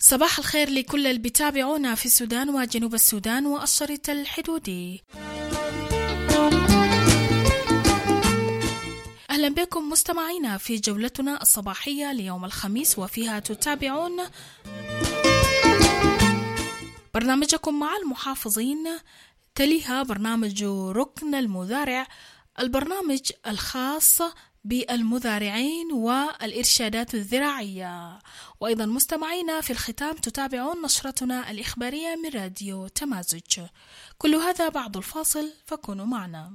صباح الخير لكل اللي بيتابعونا في السودان وجنوب السودان والشريط الحدودي. أهلا بكم مستمعينا في جولتنا الصباحية ليوم الخميس، وفيها تتابعون برنامجكم مع المحافظين، تليها برنامج ركن المزارع، البرنامج الخاص بالمزارعين والإرشادات الزراعية. وأيضا مستمعينا في الختام تتابعون نشرتنا الإخبارية من راديو تمازج. كل هذا بعد الفاصل، فكونوا معنا.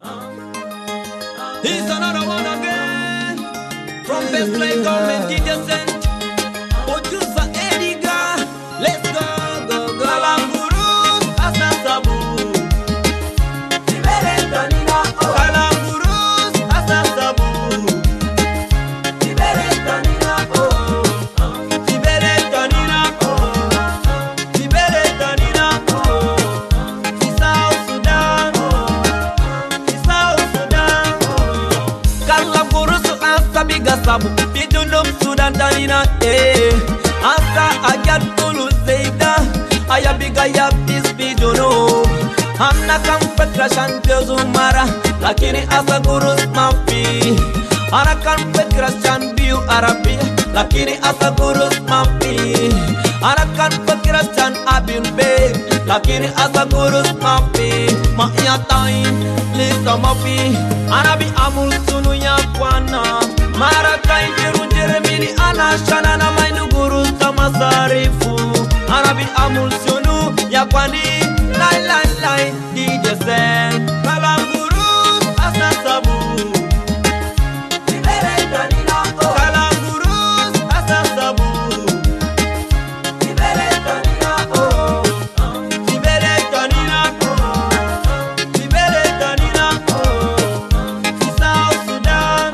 sabu bidulum Sudan danina asa ayat tulu zeida ayabiga ya bisbidono hamna kam petra shantezu mara lakini asa gurus mafi ana kan petra shanbiu arabi lakini asa gurus mafi ana kan petra shan abin be lakini asa gurus mafi ma ya time lisa mafi arabi amul sunu ya kwana mara kainjiru jeremini ana shana na maindu guru tamasarifu arabi amulsionu ya kwani lai lai lai DJ Sen kalam guru asasabu libere tanina kalam guru asasabu libere tanina libere tanina libere tanina South Sudan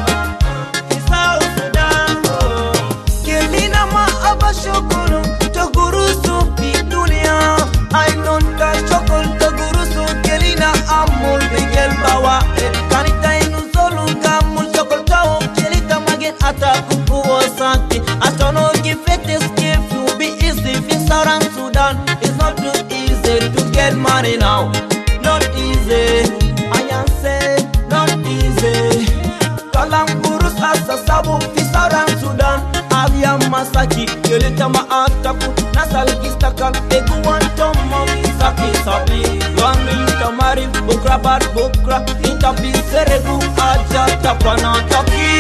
shukuru tagurusu fi dunia ainon ka shukul tagurusu kelina amul bigel bawa kanita inu solu kamul shukul tao kelita magen atakuku wasaki astono kifetes if you be easy fi Southern Sudan. It's not too easy to get money now, not easy I am say not easy kalam gurus asasabu fi Southern Sudan avya masaki kelita maataku nasal kistakal eguantomo saki sabi wangi tamari bukra bar bukra intapi seregu aja tapana taki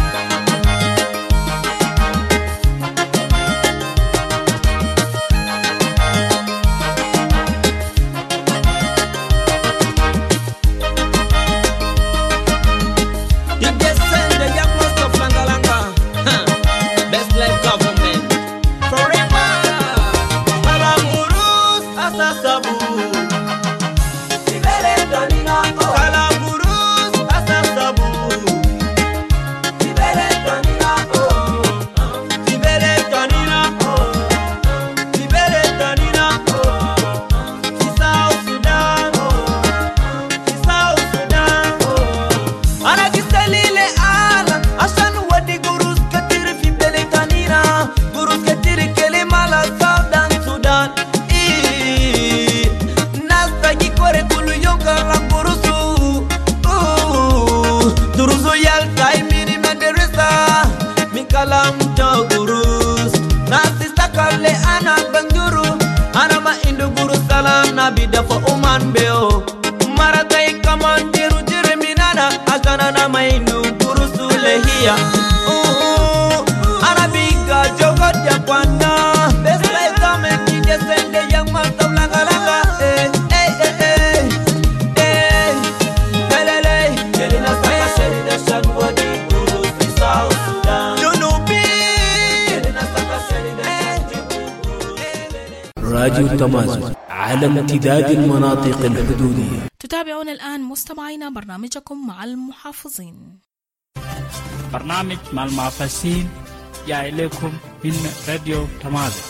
bida for uman beo maratai kamandiru jereminana agana na maindu gurusu lehia arabiga jogot ya kwana best life come DJ Sen de yang mata langa lele kelina saka sherida shangwadi guru fi South Sudan junubi kelina saka sherida راديو تمازج على امتداد المناطق الحدودية. تتابعون الآن مستمعينا برنامجكم مع المحافظين. برنامج مع المحافظين جاء إليكم من راديو تمازج.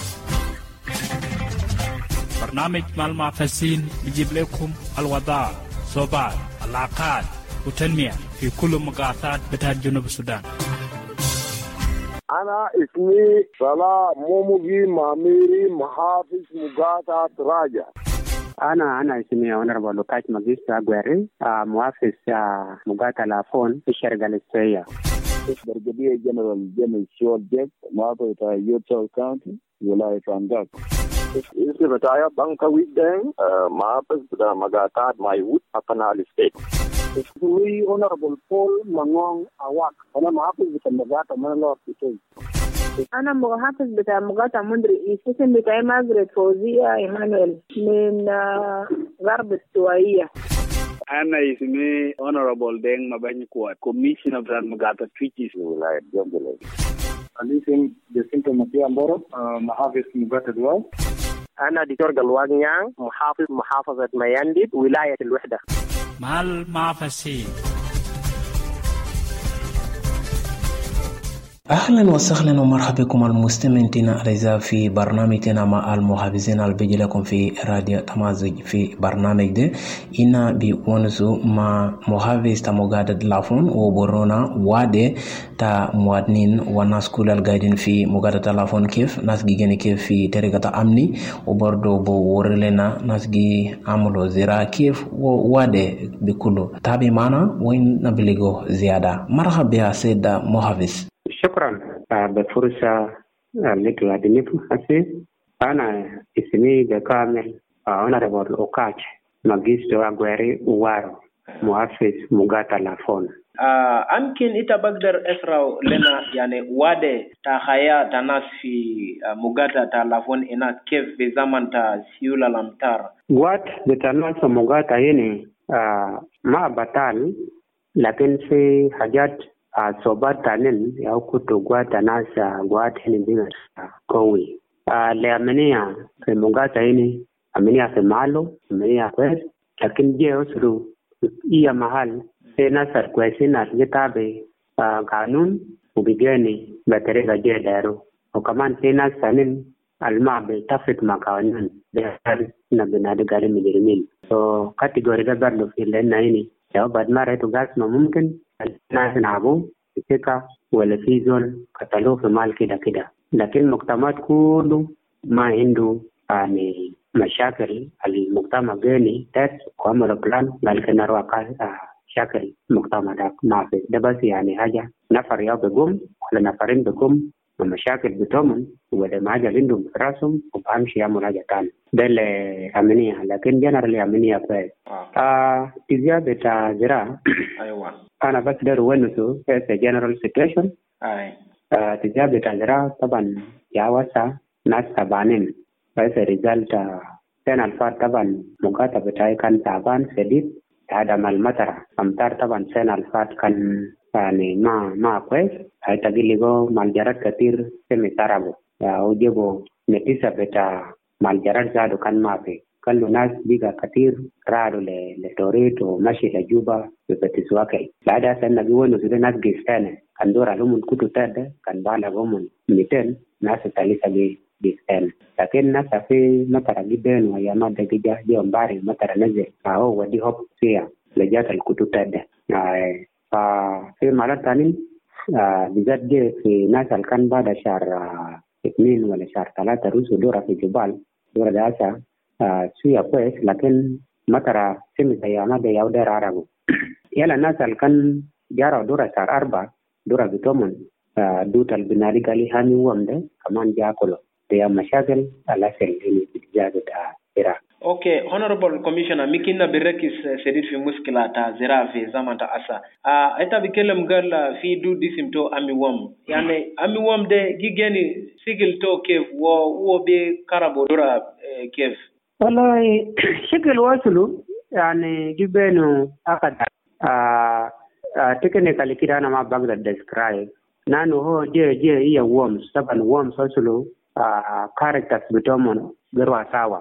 برنامج مع المحافظين يجيب لكم الوضع صوبات العقاد والتنمية في كل مقاطعات بتاع جنوب السودان. أنا اسمي صلاح موموجي ماميري محافظ مقاطعة راجع. أنا اسمي Honorable Lukash Magista Aguirre محافظ مقاطعة لافون في الشرق الأوسطية. برجدية جنرال جيمس شول جيك محافظة يوتشو كاونتي ولاية فانجاك. اسمي بتاعي بانكا ويدين محافظ بتاع مقاطعة مايوت أبنال ستيت. اسمي Honorable Paul Mangong Awak. أنا محافظ بتاع مقاطعة مانلور بيتوي. أنا محافظ بتاع مقاطعة مندري. اسم بتاعي ماجريت فوزية إيمانويل من غرب السوائية. أنا اسمي Honorable Deng Mabany Kuat, Commissioner of Mugata Twitches ولاية جنجلة. أنا اسمي جسنتو مطيع مبارو محافظ مقاطعة دوال. أنا دكتور قلوان نيان محافظة ميانديد ولاية الوحدة. مع المعفسين. أهلا وسهلا ومرحبا بكم المستمعين الأعزاء في برنامجنا مع المحافظين البيجي لكم في راديو تمازج. في برنامج ده إنا بونسو مع محافظ تموغادة لافون وبرونا وادي تا موادنين وناس كل القايدين في مغادة لافون كيف ناس جيجيني كيف في طريقة أمني وبرضو بورلنا ناس جي عملو زراعة كيف ووادي بكله تابي معنا وين نبلغو زيادة. مرحبا سيد محافظ. شكرا بالفرصة التي تقدمتها حسي. أنا اسمي بكامل Honorable Lukash Magista Aguirre وارو محافظ مقاطعة لافون. أمكن إنت بقدر أسرع لنا يعني وادي تخيا تناس في مقاطعة لافون هنا كيف في زمن تسيول الأمطار. واد بتناس مقاطعة هنا ما بطال لكن في حاجات sobat tanin ya kuto gwata nasa gwata ni biga kowi le amenia fe mugata ini amenia fe malo amenia kwes lakini je usuru iya mahal tena sar kwesina gitabe kanun ubigeni baterega je daro o kaman tena sanin almabe tafit makawan de na binade gari mijirimin so kategori da bardo fil na ini ya badmare to gas no mumkin ناس نعبو بثقة ولا في زول قتلوه في مال كده لكن المجتمعات كله ما عنده يعني مشاكل المجتمع جاني تاس وعملوا بلان لكن نروح شكل المجتمع ده ما في ده بس يعني حاجة نفر يا بقوم ولا نفرين بقوم المشاكل بتومن ولا ما جا عندهم راسهم وبامشي يعمل حاجة تاني ده الأمنية لكن جنرال الأمنية فاز تزيادة زراعة أيوة أنا بس دار ونسو في general situation. تجابة الزراعة طبعا يعوسا ناس تبانين بس result سنة الفات طبعا مقاطع بتاعي كان تعبان شديد هذا مع المطر أمطار طبعا سنة الفات كان يعني ما كويس هاي تقولي جو مالجرات كتير سمي وجيبوا نتيجة بتاع مالجرات زادو كان ما في كانوا ناس بيجا كتير رادوا لتوريت ومشي لجوبا بتسواكي بعد سنة بيقولوا نزل ناس جيستانة كان دور عليهم الكتو تاد كان بالغهم 200 ناس ثالثة جيستانة لكن ناس في مطر جدا ويا ما دقيقة يوم باري مطر نزل فهو ودي هوب فيها لجات الكتو تاد ففي مرات تاني بالذات في ناس كان بعد شهر 2 ولا شهر 3 روسو دورة في جبال دورة داسة suya pues lakin matara simi sayama de yauda rarago yala nasal kan jara dura sar arba dura bitomun dutal binari gali hani wamde kaman jakolo de ya mashakil ala sel ini bijaga da ira. Okay, Honorable Commissioner, mikina birekis sedit fi muskila ta zira fi zaman ta asa. Ita bikelem gal fi du disimto amiwam. Yani amiwam de gigeni sigil to kev wo be karabo dura kev. والله شكل وصلوا يعني جبنوا أخذ technically كده أنا ما بقدر describe نانو هو جي هي worms طبعا worms وصلوا characters بتوعهم غير سوا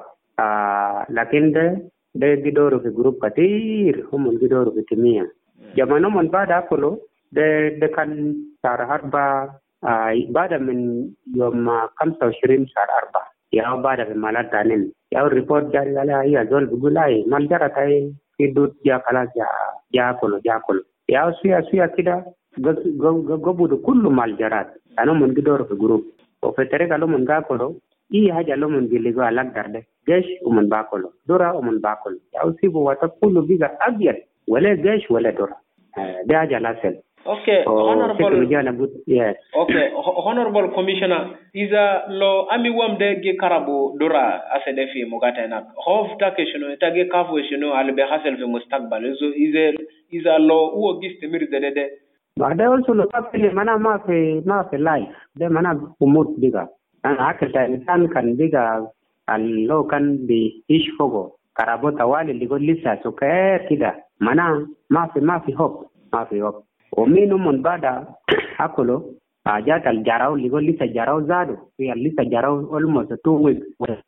لكن ده جدورو في جروب كتير هم جدورو في تيمية جمانو من بعد أكله ده كان شهر 4 بعد من يوم 25 شهر 4 يا بعد في مالات تانين يا ريبورت جاري على هي زول بيقول لا مال جرى تاي في دوت جا خلاص جا كله يا سويا كده gobudu kullu maljarat ano mun gidor fi group o fetere kalo mun gakolo i haja lo mun giligo alak darde gesh umun bakolo dora umun bakolo ya usibu wata kullu biga abyad wala gesh wala dora de haja lasel. Okay, Honorable Commissioner, iza lo ami wamde ge karabu dora asedefi mugata nak. Hof takeshino tage kafweshino albe hasel fi mustaqbal. Iza lo uo giste mirdede. Ada also lo kapile mana ma fi life. De mana umut biga. An akta insan kan biga allo kan bi ish fogo. Karabo tawali ligo lisa so kaya kida. Mana ma fi hope. Ominu mun bada akolo ajatal jarau ligo lisa jarau zado ya lisa jarau almost 2 weeks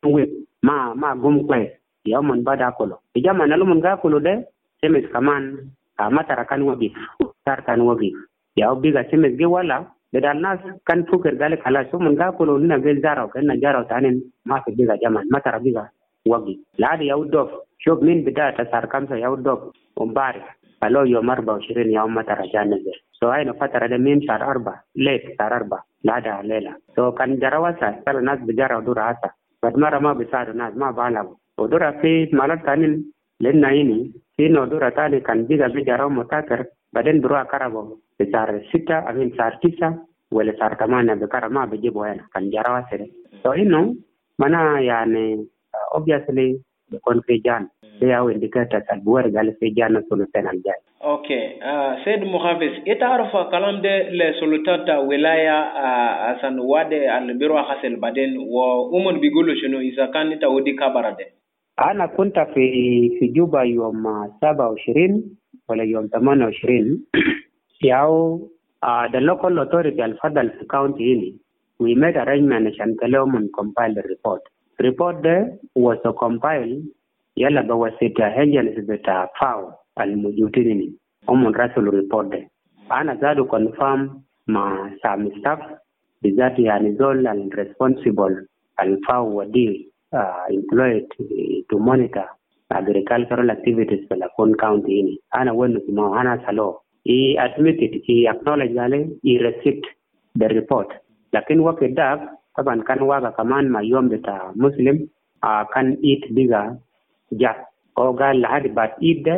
ma gumkwe ya mun bada akolo ijama nalu mun ga akolo de semes kaman matara kan wagi tar kan wagi ya obiga semes ge wala de dalnas kan fuker gale kala so mun ga akolo na ge jarau kan na jarau tanen ma fi biga jaman matara biga wagi ladi ya udof shok min bidata sarkamsa ya udof umbari alo yo marba 20 ya matara janaze so ay no fatara de min sar arba late sar arba lada lela so kan jarawasa sala nas bijara dura asa bad mara ma bisar nas ma bala odura fi malat tanin lenna ini sino dura tani kan biga bijara mutakar baden dura karabo sar 6 amin sar 9 wala sar 8 be karama be jibo yana kan jarawasa so ino mana yani obviously konfejan ya indicators albuar gal fejana solutan aljay. Okay, Said Muhafiz, ita arfa kalam de le solutata wilaya asan wade albiro hasel baden wa umun bigulu shino isakan ita udi kabarade. Ana kunta fi Juba yom 27 wala yom 28 yao the local authority al-Fadal county hili we made arrangement and Kalomun compiled the report. Report there was compiled yala bawasita agents beta FAO al-mujutini omon rasul report de ana zadu confirm ma some staff bizati yani zol and responsible al-FAO wadi employed to monitor agricultural activities for Lakon County ini ana wenu mo ana salo he admitted he acknowledged gale he received the report lakin wakedak taban kan waga kaman ma yom beta muslim kan eat bigger ja oga lahadi bat ide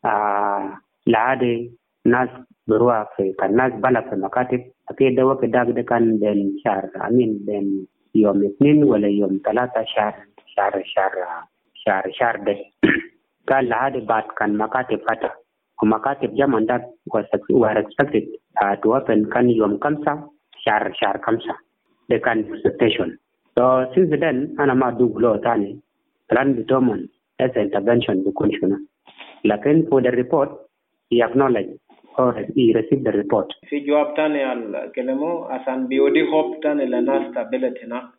lahadi nas berua fe kan nas bala fe makatib ake dawa ke dag de kan den shar amin den yom ithnin wala yom talata shar de kan lahadi bat kan makatib fata makatib jaman that were expected to happen kan yom kamsa shar kamsa de kan station so since then ana ma duglo tani plan determined as intervention the commissioner. Lakin for the report, he acknowledged or he received the report. Fi jawab tani al kelemo asan biodi hope tani lana stability na.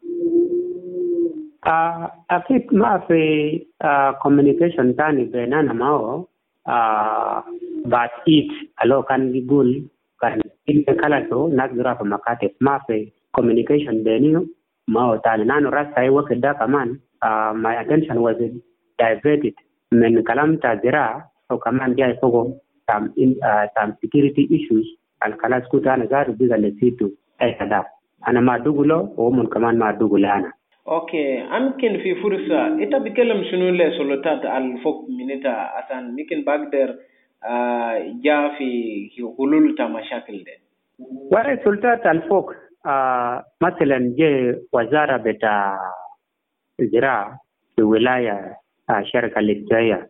Akit ma fi communication tani benana mao but it alo kan gigul kan in kala to nagra pa makate ma fi communication benio mao tani nano rasta iwa keda kaman my attention was diverted men kalam tazira o kaman dia fogo some security issues al kalas kutana garu biga le situ kada ana madugulo o mun kaman madugulana. Okay, amkin fi fursa ita bikelam shunu le solotat al fok minita asan mikin bagder ja fi hulul ta mashakil de wala solotat al fok مثلا je wazara beta zira fi wilaya شركة الإبداعية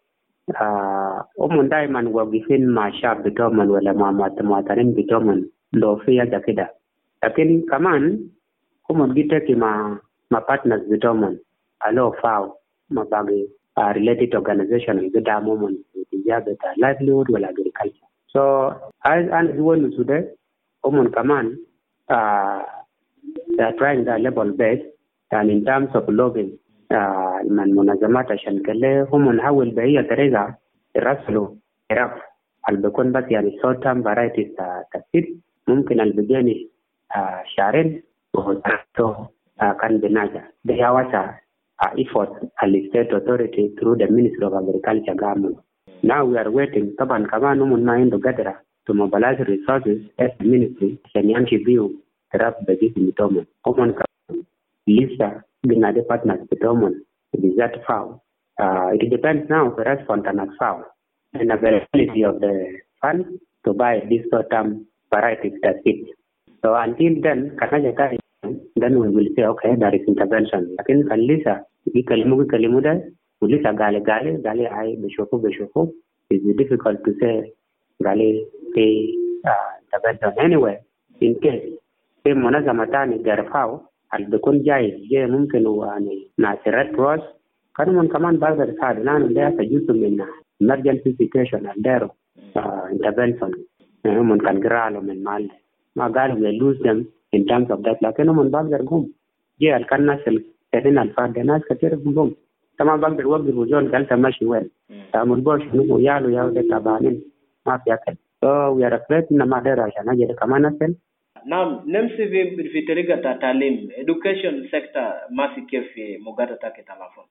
دائما واقفين مع الشعب بتومن ولا مع مواطنين بتومن لو في حاجة كده لكن كمان هم بيتكي مع partners بتومن ألو فاو ما باقي related organization بيدعموا من إجابة livelihood ولا agriculture so أنا زوال نسودة هم كمان they are trying their level best and in terms of lobbying من منظمات عشان كله هم نحاول بأي طريقة يرسلوا عراق اللي بيكون بس يعني short term varieties تكسير ممكن البيجاني شهرين وهو كان بناجا ده يواسا effort the state authority through the Ministry of Agriculture government. Now we are waiting طبعا كمان هم ما عنده قدرة to mobilize resources as a ministry عشان يمشي بيه تراب بجيس بتومن هم لسه بين partners بتومن بالذات FAO. It depends now for us on the FAO and availability of the funds to buy these short-term varieties that fit. So until then, then we will say, okay, there is intervention. لكن لسه يكلموا ده ولسه قال هاي بشوفوا. It's difficult to say قال في intervention. Anyway, in case في منظمة تاني جرفاو اللي بيكون جاي ممكن يعني ناس Red Cross كانوا من كمان بعض الرسالة لأن ده جزء من emergency situation and intervention. هم كان قرالوا من مال ما قالوا we lose them in terms of that لكنهم من بعض الرقم جاء كان ناس السنين الفارد ناس كثير بقوم تمام بعض الوقت الوجود قال تمشي وين تعمل بوش نقول يالو ده تبانين ما في أكل so we are afraid إن ما ده عشان أجي كمان أصل. نعم نمشي في طريقة التعليم education sector ما في كيف في مقارنة كتلافون.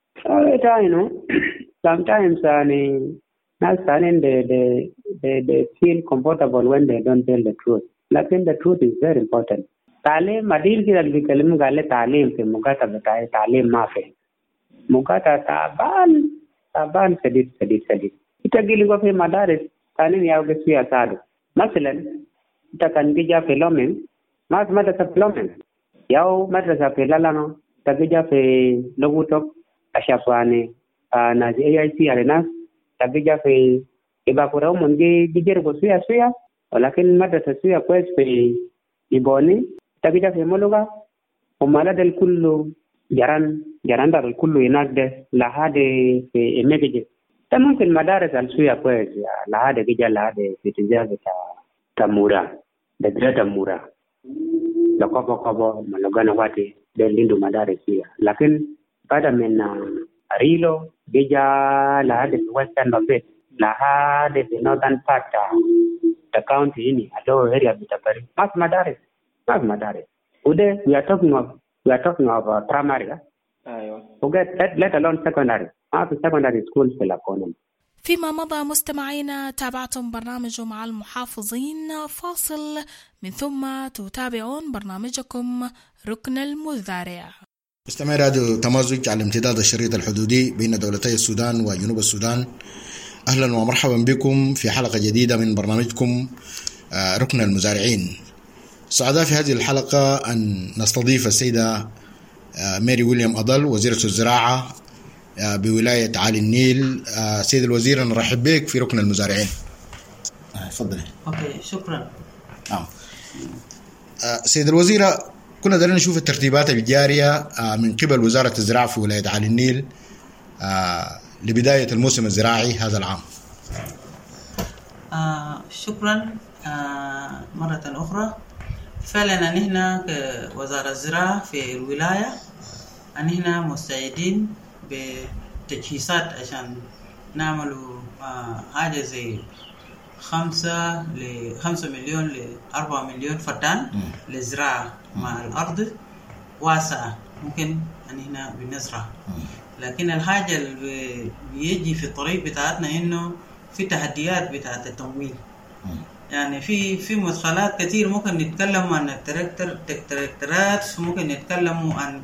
Sometimes ناس ثانيين they feel comfortable when they don't tell the truth. لكن the truth is very important. تعليم ما دير كده اللي بيكلموا قال تعليم في مقاطع بتاعي تعليم ما في مقاطع تعبان شديد. يتقيل في مدارس ثانيين ياخذ فيها ساعة مثلا أنت كان تيجي في لومين ما في مدرسة في لومين ياو مدرسة في لالانو تيجي في لوغوتوك أشافاني ناس AIC على ناس تيجي في إباكورو من جيجيرو سويا ولكن مدرسة سويا كويس في إبوني تيجي في مولوغا ومالا del كله جران دار الكل هناك ده لهذا في إميجي ده ممكن مدارس السويا كويس لهذا جيجا لهذا في تجارة Tamura, the great Tamura. The Kobo, Malogana Wati, the Lindu Madarisia. Lakin, Padamen, Arilo, Bija, Lahad, the western of it, Lahad, the northern part, the county in it, a lower area of Bitapari. Mas Madaris. Today, we are talking of primary. Forget that, let alone secondary. After secondary schools for Laconum. فيما مضى مستمعينا تابعتم برنامج مع المحافظين فاصل من ثم تتابعون برنامجكم ركن المزارع. مستمعي راديو تمازج على امتداد الشريط الحدودي بين دولتي السودان وجنوب السودان، أهلا ومرحبا بكم في حلقة جديدة من برنامجكم ركن المزارعين. سعداء في هذه الحلقة أن نستضيف السيدة ماري ويليام أضل وزيرة الزراعة بولاية عالي النيل. سيد الوزير نرحب بك في ركن المزارعين. تفضلي. اوكي شكرا. نعم. سيد الوزيرة كنا دارين نشوف الترتيبات الجارية من قبل وزارة الزراعة في ولاية عالي النيل لبداية الموسم الزراعي هذا العام. شكرا مرة أخرى. فعلا نحن كوزارة الزراعة في الولاية نحن مستعدين بتجهيزات عشان نعملوا حاجة زي 5 مليون ل 4 مليون فدان للزراعة مع الأرض واسعة ممكن هنا بنزرع. لكن الحاجة اللي بيجي في الطريق بتاعتنا إنه في تحديات بتاعت التمويل. يعني في مدخلات كتير ممكن نتكلم عن التراكتورات، ممكن نتكلم عن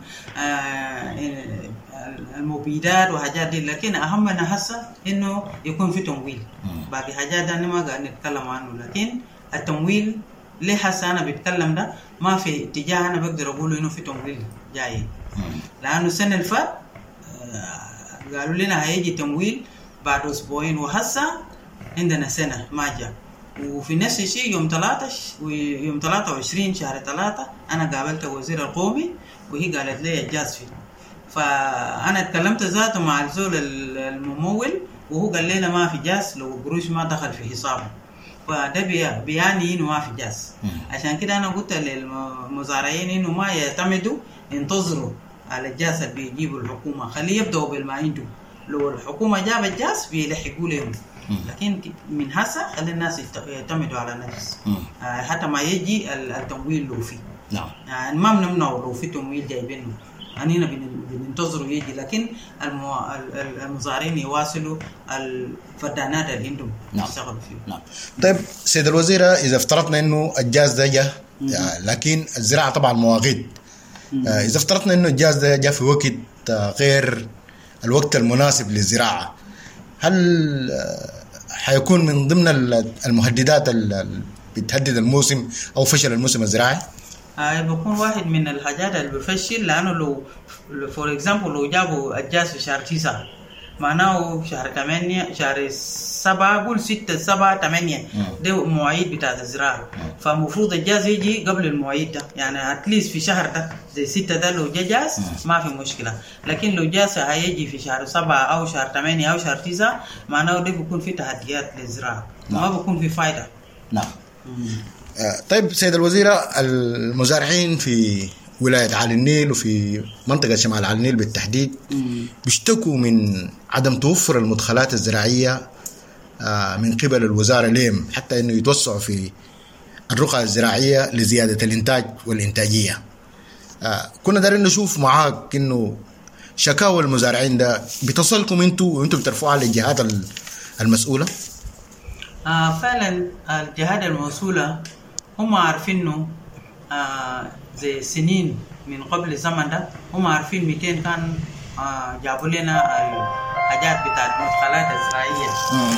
المبيدات وحاجات دي، لكن أهمنا هسه إنه يكون في تمويل. باقي حاجات أنا ما قاعد نتكلم عنه، لكن التمويل ليه هسه أنا بتكلم ده ما في اتجاه أنا بقدر أقوله إنه في تمويل جاي، لأنه السنة اللي فات قالوا لنا هيجي تمويل بعد أسبوعين وهسه عندنا سنة ما جاء. وفي نفس الشيء يوم 23 شهر 3 أنا قابلت وزير القومي وهي قالت لي الجاز فيه، فأنا اتكلمت ذاته مع الزول الممول وهو قال لنا ما في جاز لو قروش ما دخل في حسابه، فده بيعني إنه ما في جاز. عشان كده أنا قلت للمزارعين إنه ما يعتمدوا ينتظروا على الجاز اللي بيجيبوا الحكومة، خليه يبدأوا بالما عنده. لو الحكومة جابت جاز بيلحقوا لهم، لكن من هسه خلي الناس يعتمدوا على نفس حتى ما يجي التمويل لو فيه. نعم. ما بنمنعه لو في تمويل جايبينه، أنينا بننتظروا يجي، لكن المزارعين يواصلوا الفدانات اللي عندهم يشتغلوا فيه. نعم. طيب سيد الوزير، إذا افترضنا إنه الجاز ده جاء لكن الزراعة طبعا مواقيت، إذا افترضنا إنه الجاز ده جاء في وقت غير الوقت المناسب للزراعة، هل حيكون من ضمن المهددات اللي بتهدد الموسم أو فشل الموسم الزراعي؟ بيكون واحد من الحاجات اللي بفشل، لأنه لو فور إكزامبل لو جابوا الجاز في شهر 9 معناه شهر 8 شهر 7 قول 6 7 8 ده مواعيد بتاعت الزراعة، فمفروض الجاز يجي قبل المواعيد ده، يعني أتليس في شهر ده زي 6 ده لو جا جاز ما في مشكلة، لكن لو جاز هيجي في شهر 7 أو شهر 8 أو شهر 9 معناه ده بيكون في تحديات للزراعة، ما بيكون في فايدة. نعم. طيب سيد الوزير، المزارعين في ولاية عالي النيل وفي منطقة شمال عالي النيل بالتحديد بيشتكوا من عدم توفر المدخلات الزراعية من قبل الوزارة لهم حتى أنه يتوسعوا في الرقعة الزراعية لزيادة الإنتاج والإنتاجية. كنا دارين نشوف معاك أنه شكاوى المزارعين ده بتصلكم أنتوا وأنتوا بترفعوها للجهات المسؤولة؟ فعلا الجهات المسؤولة هم عارفينه زي سنين من قبل الزمن ده، هم عارفين 200 كان جابوا لنا الحاجات بتاعت المدخلات الزراعية.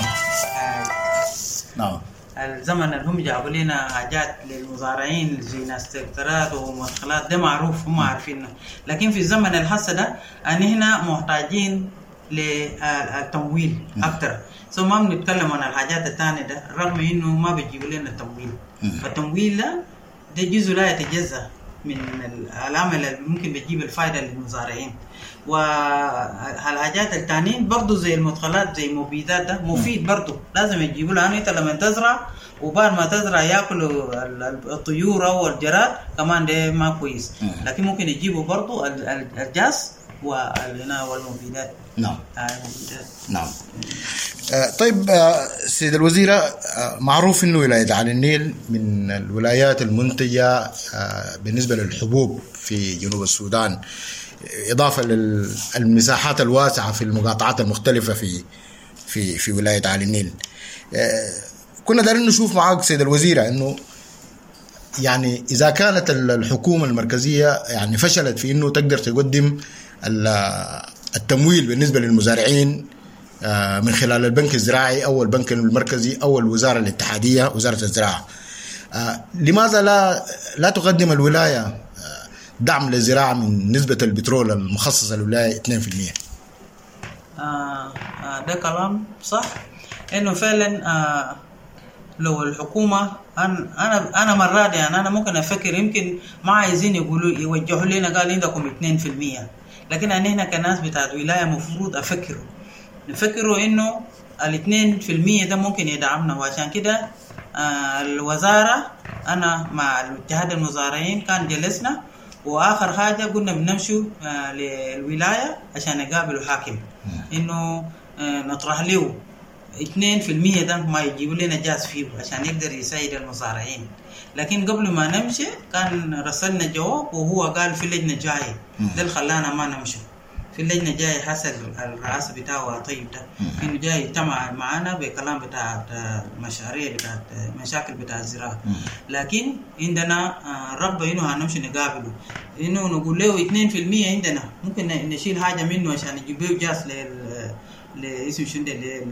نعم. الزمن اللي هم جابوا لنا حاجات للمزارعين زي ناستكترات ومدخلات ده معروف، هم عارفينه، لكن في الزمن الحسد ده هنا محتاجين للتمويل أكتر، ما بنتكلم عن الحاجات الثانية ده رغم إنه ما بيجيبوا لنا التمويل. فالتمويل ده جزء لا يتجزأ من العمل اللي ممكن بيجيب الفائدة للمزارعين. والحاجات الثانيين برضو زي المدخلات زي مبيدات ده مفيد برضو لازم يجيبوا له، انت لما تزرع وبعد ما تزرع ياكلوا الطيور او الجراد كمان ده ما كويس، لكن ممكن يجيبوا برضو الجاز والمبيدات. نعم. نعم. طيب سيد الوزير، معروف انه ولاية عالي النيل من الولايات المنتجة بالنسبة للحبوب في جنوب السودان، إضافة للمساحات الواسعة في المقاطعات المختلفة في ولاية عالي النيل. كنا دارين نشوف معاك سيد الوزير إنه يعني إذا كانت الحكومة المركزية يعني فشلت في إنه تقدر تقدم التمويل بالنسبة للمزارعين من خلال البنك الزراعي أو البنك المركزي أو الوزارة الاتحادية وزارة الزراعة، لماذا لا تقدم الولاية دعم للزراعة من نسبة البترول المخصصة للولاية 2%؟ ده كلام صح، إنه فعلا لو الحكومة أنا مرات يعني أنا ممكن أفكر يمكن ما عايزين يقولوا يوجهوا لنا قال عندكم 2%، لكن أنا كناس بتاعت ولاية مفروض نفكروا إنه 2% ده ممكن يدعمنا، وعشان كده الوزارة أنا مع اتحاد المزارعين كان جلسنا واخر حاجه قلنا بنمشوا للولايه عشان نقابلوا حاكم انه نطرح له 2% ده ما يجيبوا لنا جاز فيه عشان يقدر يساعد المزارعين. لكن قبل ما نمشي كان رسلنا جواب وهو قال في لجنه جايه، ده اللي خلانا ما نمشي. في اللجنه جاي حسب الرئاسه بتاعه طيب ده انه جاي يجتمع معنا بكلام بتاع مشاريع بتاع مشاكل بتاع الزراعه، لكن عندنا رغبه انه هنمشي نقابله، انه نقول له 2% عندنا ممكن نشيل حاجه منه عشان نجيب له جاز اسمه شنو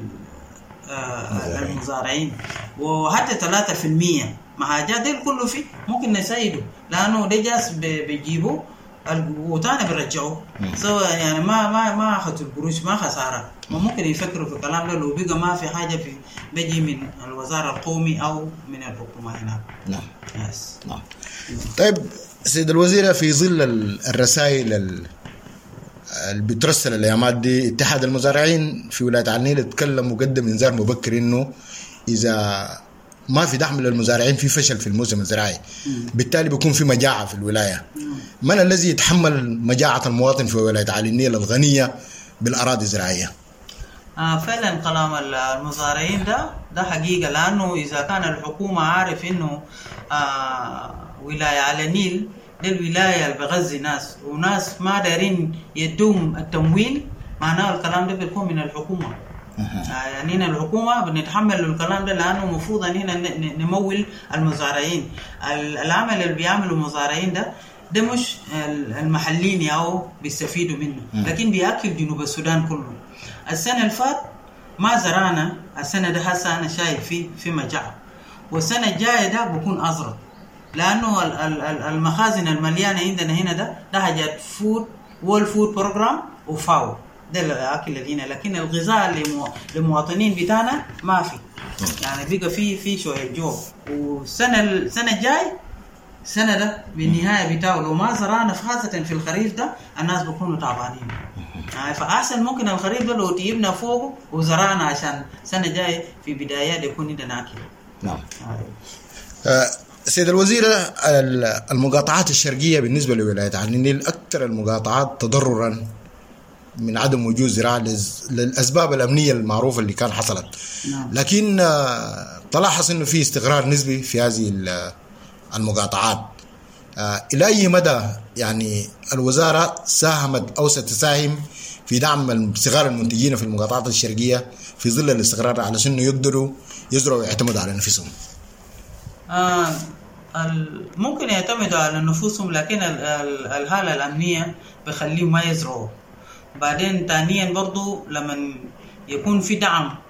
المزارعين، وحتى 3% ما حاجات دي كله فيه ممكن نساعده، لانه ده جاز بيجيبه وتاني بيرجعوه سواء يعني ما اخذوا القروش ما خساره. ما ممكن يفكروا في الكلام ده لو بقى ما في حاجه في بيجي من الوزاره القومي او من الحكومه هنا. نعم. نعم. طيب سيد الوزير، في ظل الرسائل اللي بترسل الايامات دي، اتحاد المزارعين في ولايه عالي النيل اتكلم وقدم انذار مبكر انه اذا ما في دعم للمزارعين في فشل في الموسم الزراعي، بالتالي بيكون في مجاعة في الولاية. من الذي يتحمل مجاعة المواطن في ولاية عالي النيل الغنية بالأراضي الزراعية؟ فعلا كلام المزارعين ده حقيقة، لأنه إذا كان الحكومة عارف إنه ولاية عالي النيل دي الولاية اللي بغذي ناس وناس ما دارين يدوم التمويل، معناه الكلام ده بيكون من الحكومة. يعني هنا الحكومة بنتحمل الكلام ده لأنه مفروض أن هنا نمول المزارعين. العمل اللي بيعملوا المزارعين ده مش المحلين أو بيستفيدوا منه، لكن بيأكل جنوب السودان كله. السنة اللي فات ما زرعنا، السنة ده هسه أنا شايف في مجاعة، والسنة الجاية ده بكون أزرق، لأنه المخازن المليانة عندنا هنا ده حاجات فود وول فود بروجرام وفاو، ده الأكل اللي هنا، لكن الغذاء للمواطنين بتاعنا ما في، يعني بقى في شوية جوع. والسنة الجاي السنة ده بالنهاية بتاعه لو ما زرعنا خاصة في الخريف ده الناس بيكونوا تعبانين. فأحسن ممكن الخريف ده لو تجيبنا فوقه وزرعنا عشان السنة جاي في بدايات يكون عندنا أكل. نعم. سيد الوزير، المقاطعات الشرقية بالنسبة لولاية عين النيل أكثر المقاطعات تضررا من عدم وجود زراعة للأسباب الأمنية المعروفة اللي كان حصلت. لكن تلاحظ أنه في استقرار نسبي في هذه المقاطعات. إلى أي مدى يعني الوزارة ساهمت أو ستساهم في دعم صغار المنتجين في المقاطعات الشرقية في ظل الاستقرار على أنه يقدروا يزرعوا ويعتمدوا على نفسهم؟ ممكن يعتمدوا على نفوسهم، لكن الحالة الأمنية بخليهم ما يزرعوا. بعدين ثانيا برضو لما يكون في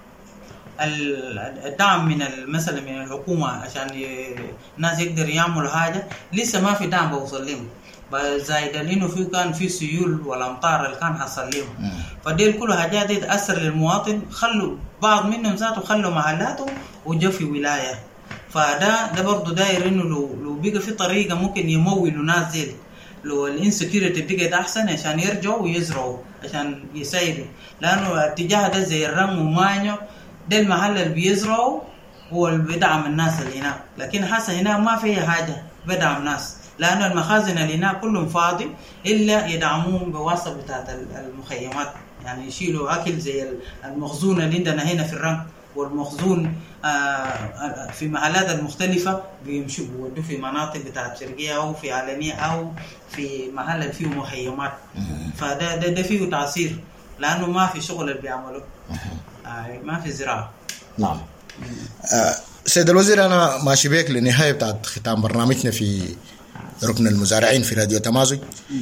الدعم من مثلا من الحكومة عشان الناس يقدر يعملوا حاجة، لسه ما في دعم بوصل لهم، زائد لأنه كان في سيول والأمطار اللي كان حصل لهم، فديل كل حاجات دي تأثر للمواطن. خلوا بعض منهم ذاته خلوا محلاتهم وجو في ولاية، فده برضو داير إنه لو بقى في طريقة ممكن يمولوا ناس ديل، لو الانسكيورتي بقت أحسن عشان يرجعوا ويزرعوا عشان يساعدوا، لأنه الاتجاه ده زي الرم ومانيو ده المحل اللي بيزرعوا هو اللي بيدعم الناس اللي هناك، لكن حسن هناك ما في حاجة بدعم ناس، لأنه المخازن اللي هناك كلهم فاضي إلا يدعمون بواسطة بتاعت المخيمات، يعني يشيلوا أكل زي المخزون اللي عندنا هنا في الرنك، والمخزون في محلات المختلفة بيمشوا بيودوا في مناطق بتاعت شرقية أو في علنية أو في محل فيه مخيمات، فده فيه تأثير لأنه ما في شغل اللي بيعملوا، ما في زراعة. نعم. سيد الوزير، أنا ماشي بيك للنهاية بتاعت ختام برنامجنا في ركن المزارعين في راديو تمازج.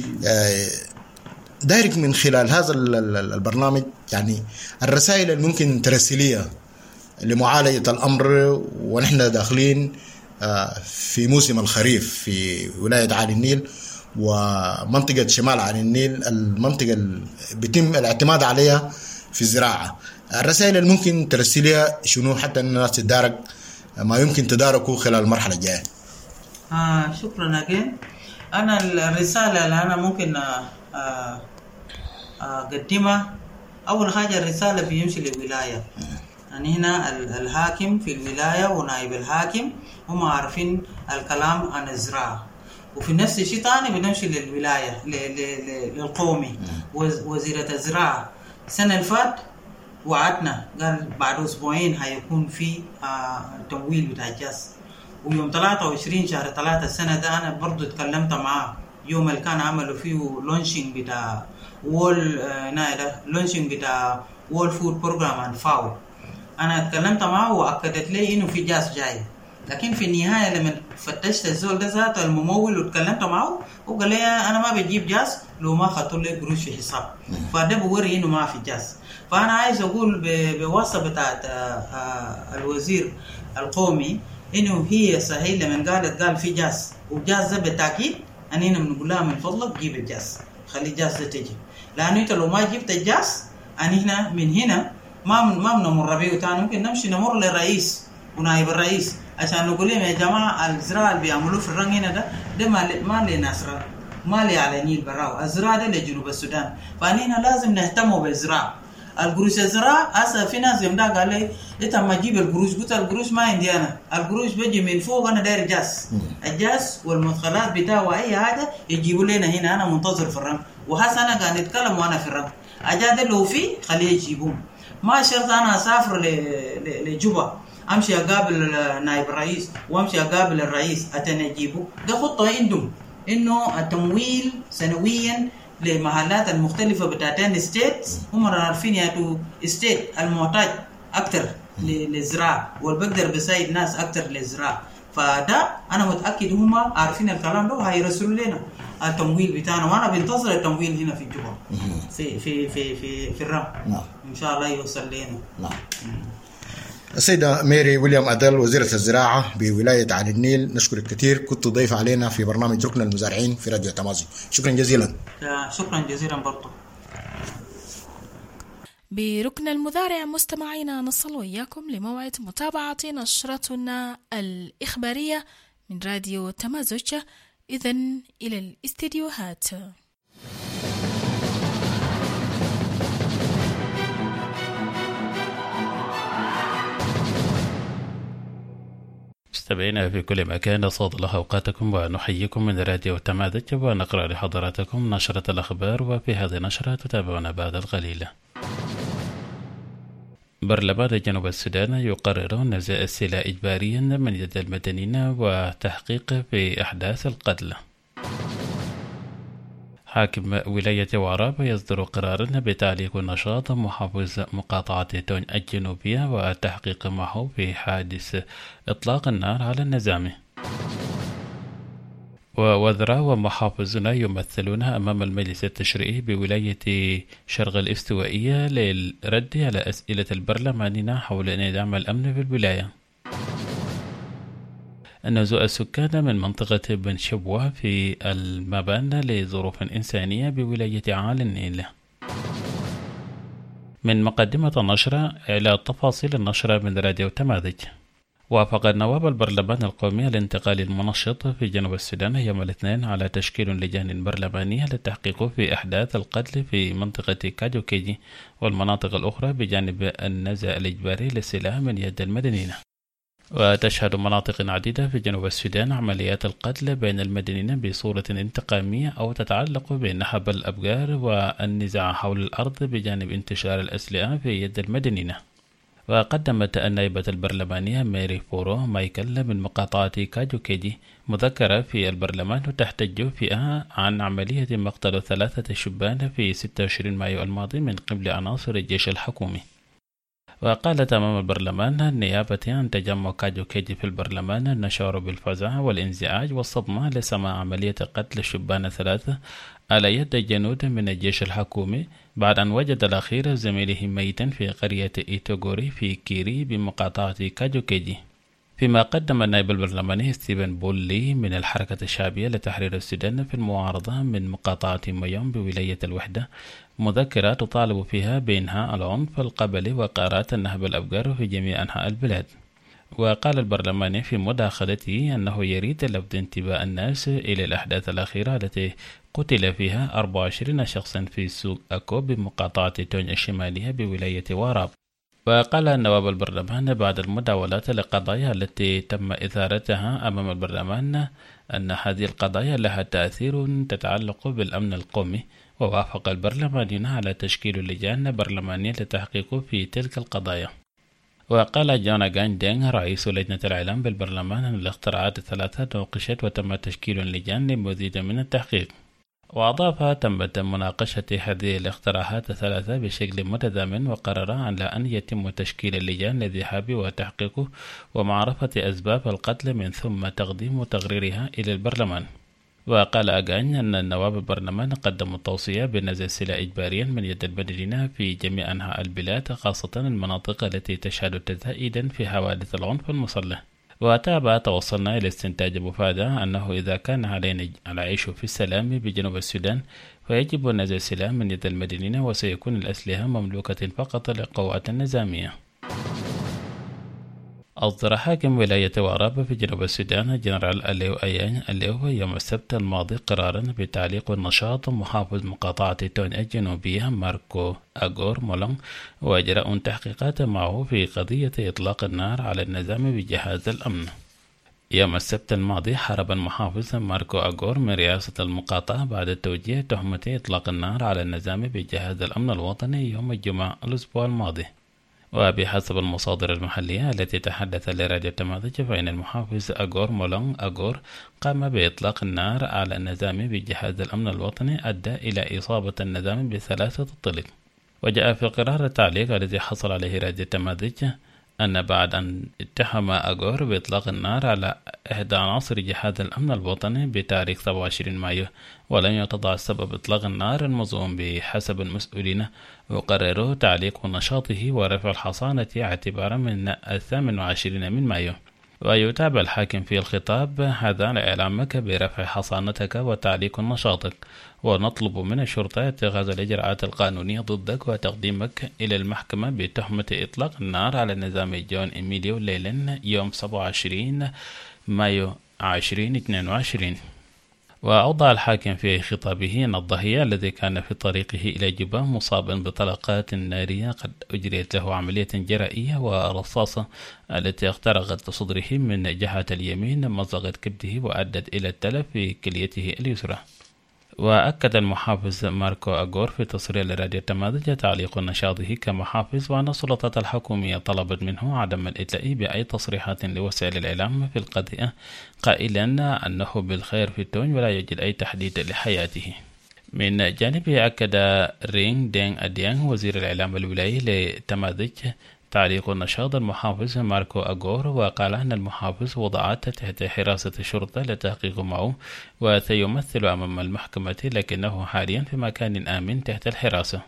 دايرك من خلال هذا البرنامج يعني الرسائل اللي ممكن ترسليها لمعالجة الأمر ونحن داخلين في موسم الخريف في ولاية عين النيل ومنطقة شمال عين النيل، المنطقة اللي بيتم الاعتماد عليها في الزراعة. الرسائل اللي ممكن ترسليها شنو حتى أن الناس تدارك ما يمكن تداركه خلال المرحلة الجاية؟ شكرا أجين. أنا الرسالة اللي أنا ممكن أقدمها، أول حاجة الرسالة بيمشي للولاية، يعني هنا الحاكم في الولاية ونائب الحاكم هم عارفين الكلام عن الزراعة، وفي نفس الشيء تاني بنمشي للولاية للقومي وزيرة الزراعة. السنة اللي فات وعدنا قال بعد أسبوعين هيكون في تمويل بتاع الجاز، ويوم 23 شهر 3 السنة ده أنا برضو اتكلمت معاه يوم اللي كان عملوا فيه لونشينج بتاع لونشينج بتاع وول فود بروجرام عن فاو. أنا اتكلمت معاه وأكدت لي إنه في جاز جاي، لكن في النهاية لما فتشت الزول ده ذاته الممول واتكلمت معه وقال لي أنا ما بجيب جاز لو ما خطوا لي قروش في حساب، فده بوري إنه ما في جاز. فأنا عايز أقول بواسطة بتاعت الوزير القومي إنه هي صحيح لما قال في جاز وجاز ده بالتأكيد أننا بنقول لها من فضلك جيب الجاز، خلي الجاز ده تجي، لأنه أنت لو ما جبت الجاز أننا من هنا ما بنمر بيه تاني، ممكن نمشي نمر للرئيس ونائب الرئيس عشان نقول لهم يا جماعة الزراعة اللي بيعملوه في الرنج هنا ده ما لناصر، ما لي على النيل براو، الزراعة ده لجنوب السودان، فأننا لازم نهتموا بالزراعة. القروش الزراعة هسه في ناس يوم ده قال لي انت ما تجيب القروش، قلت القروش ما عندي انا، القروش بيجي من فوق، انا داير جاز، الجاز والمدخلات بتاعه واي حاجه يجيبوا لنا هنا، انا منتظر في الرنج، وهسه انا قاعد نتكلم وانا في الرنج، اجاد لو في خليه يجيبوهم، ما شرط انا اسافر لجوبا امشي اقابل نائب الرئيس وامشي اقابل الرئيس اتنجيبه، ده خطه عندهم إنه التمويل سنويا لمحلات المختلفة بتاعتين ستيت هم عارفين ياتوا ستيت المحتاج أكتر للزراعة والبقدر بساعد ناس أكتر للزراعة. فده أنا متأكد هم عارفين الكلام ده وهيرسلوا لنا التمويل بتاعنا، وأنا بنتظر التمويل هنا في الجبهة في الرم. نعم. إن شاء الله يوصل لنا. نعم. السيدة ميري ويليام أدل وزيرة الزراعة بولاية عن النيل، نشكرك كثير، كنت ضيفة علينا في برنامج ركن المزارعين في راديو تمازج. شكرا جزيلا. شكرا جزيلا برضو. بركن المزارع مستمعينا نصل وإياكم لموعد متابعة نشرتنا الإخبارية من راديو تمازج. إذن إلى الاستديوهات. مستمعينا في كل مكان، أسعد الله أوقاتكم ونحييكم من راديو تمازج، ونقرأ لحضراتكم نشرة الأخبار، وفي هذه النشرة تتابعون بعد القليل. برلمان جنوب السودان يقرر نزاع السلاح إجباريا من يد المدنيين وتحقيق في أحداث القتل. حاكم ولاية وراب يصدر قرارا بتعليق نشاط محافظ مقاطعة تون الجنوبية والتحقيق معه في حادث إطلاق النار على النظام. ووزراء ومحافظون يمثلون أمام المجلس التشريعي بولاية شرق الاستوائية للرد على أسئلة البرلمانيين حول انعدام الأمن في الولاية. نزوء السكان من منطقة بن شبوة في المبانة لظروف إنسانية بولاية عال النيل. من مقدمة النشرة إلى تفاصيل النشرة من راديو تمازج. وافق النواب البرلمان القومي الانتقالي المنشط في جنوب السودان يوم الاثنين على تشكيل لجان برلمانية للتحقيق في أحداث القتل في منطقة كاجوكيجي والمناطق الأخرى بجانب النزاع الإجباري للسلاح من يد المدنيين. وتشهد مناطق عديدة في جنوب السودان عمليات القتل بين المدنيين بصورة انتقامية أو تتعلق بنهب الأبقار والنزاع حول الأرض بجانب انتشار الأسلحة في يد المدنيين. وقدمت النائبة البرلمانية ميري فورو مايكل من مقاطعة كاجوكيجي مذكرة في البرلمان تحتج فيها عن عملية مقتل 3 شبان في 26 مايو الماضي من قبل عناصر الجيش الحكومي. وقالت أمام البرلمان نيابة عن تجمع كاجوكيجي في البرلمان نشعر بالفزع والانزعاج والصدمة لسماع عملية قتل الشبان 3 على يد جنود من الجيش الحكومي بعد أن وجد الأخير زميله ميتا في قرية إيتوغوري في كيري بمقاطعة كاجوكيجي. فيما قدم النائب البرلماني ستيفن بولي من الحركة الشعبية لتحرير السودان في المعارضة من مقاطعة ميوم بولاية الوحدة مذكرة تطالب فيها بإنهاء العنف القبلي وقرارات النهب الأبقار في جميع أنحاء البلاد. وقال البرلماني في مداخلته أنه يريد لفت انتباه الناس إلى الأحداث الأخيرة التي قتل فيها 24 شخصا في سوق أكو بمقاطعة تونج الشمالية بولاية واراب. وقال النواب البرلمان بعد المداولات للقضايا التي تم إثارتها أمام البرلمان أن هذه القضايا لها تأثير تتعلق بالأمن القومي، ووافق البرلمانيون على تشكيل لجان برلمانية للتحقيق في تلك القضايا. وقال جونا غاندينغ رئيس لجنة الإعلام بالبرلمان أن الاختراعات الثلاثة نوقشت وتم تشكيل لجان لمزيد من التحقيق. وأضاف تمت مناقشة هذه الاقتراحات الثلاثة بشكل متزامن، وقرر على أن يتم تشكيل اللجان للذهاب وتحقيقه ومعرفة أسباب القتل من ثم تقديم تقريرها إلى البرلمان. وقال أغاني أن النواب البرلمان قدموا توصية بنزع السلاح إجباريا من يد المدنيين في جميع أنحاء البلاد، خاصة المناطق التي تشهد تزايدا في حوادث العنف المسلح. وتابع توصلنا إلى استنتاج مفادة أنه إذا كان علينا العيش في السلام بجنوب السودان فيجب نزع السلاح من يد المدنيين، وسيكون الأسلحة مملوكة فقط للقوات النظامية. أصدر حاكم ولاية واراب في جنوب السودان جنرال أليو أيان أليو يوم السبت الماضي قرارا بتعليق النشاط محافظ مقاطعة تون الجنوبية ماركو أغور مولون، وإجراء تحقيقات معه في قضية إطلاق النار على النظام بجهاز الأمن. يوم السبت الماضي حارب المحافظ ماركو أغور من رئاسة المقاطعة بعد توجيه تهمة إطلاق النار على النظام بجهاز الأمن الوطني يوم الجمعة الأسبوع الماضي. وبحسب المصادر المحلية التي تحدث لراديو تماذج فإن المحافظ أغور مولونغ أغور قام بإطلاق النار على النظام بجهاز الأمن الوطني أدى إلى إصابة النظام ب3 طلق. وجاء في قرار التعليق الذي حصل عليه راديو تماذج أن بعد أن اتهم أغور بإطلاق النار على إحدى عناصر جهاز الأمن الوطني بتاريخ 27 مايو ولم يتضح سبب إطلاق النار المزعوم بحسب المسؤولين، وقرروا تعليق نشاطه ورفع الحصانة اعتبارا من 28 من مايو. ويتابع الحاكم في الخطاب: هذا إعلامك برفع حصانتك وتعليق نشاطك، ونطلب من الشرطة اتخاذ الإجراءات القانونية ضدك وتقديمك إلى المحكمة بتهمة إطلاق النار على نظام جون إميليو ليلين يوم 27 مايو 2022. وأوضح الحاكم في خطابه أن الضحية الذي كان في طريقه إلى جوبا مصابا بطلقات نارية قد أجريت له عملية جرائية، ورصاصة التي اخترقت صدره من جهة اليمين مزقت كبده وأدت إلى التلف في كليته اليسرى. وأكد المحافظ ماركو أغور في تصريح لراديو تماذج تعليق نشاطه كمحافظ، وأن السلطات الحكومية طلبت منه عدم الإدلاء بأي تصريحات لوسائل الإعلام في القضية، قائلا أنه بالخير في التون ولا يوجد أي تحديد لحياته. من جانبه أكد رينغ دينغ أديانغ وزير الإعلام الولايي لتماذج تعليق النشاط المحافظ ماركو أغور، وقال أن المحافظ وضعته تحت حراسة الشرطة للتحقيق معه وسيمثل أمام المحكمة، لكنه حاليا في مكان آمن تحت الحراسة.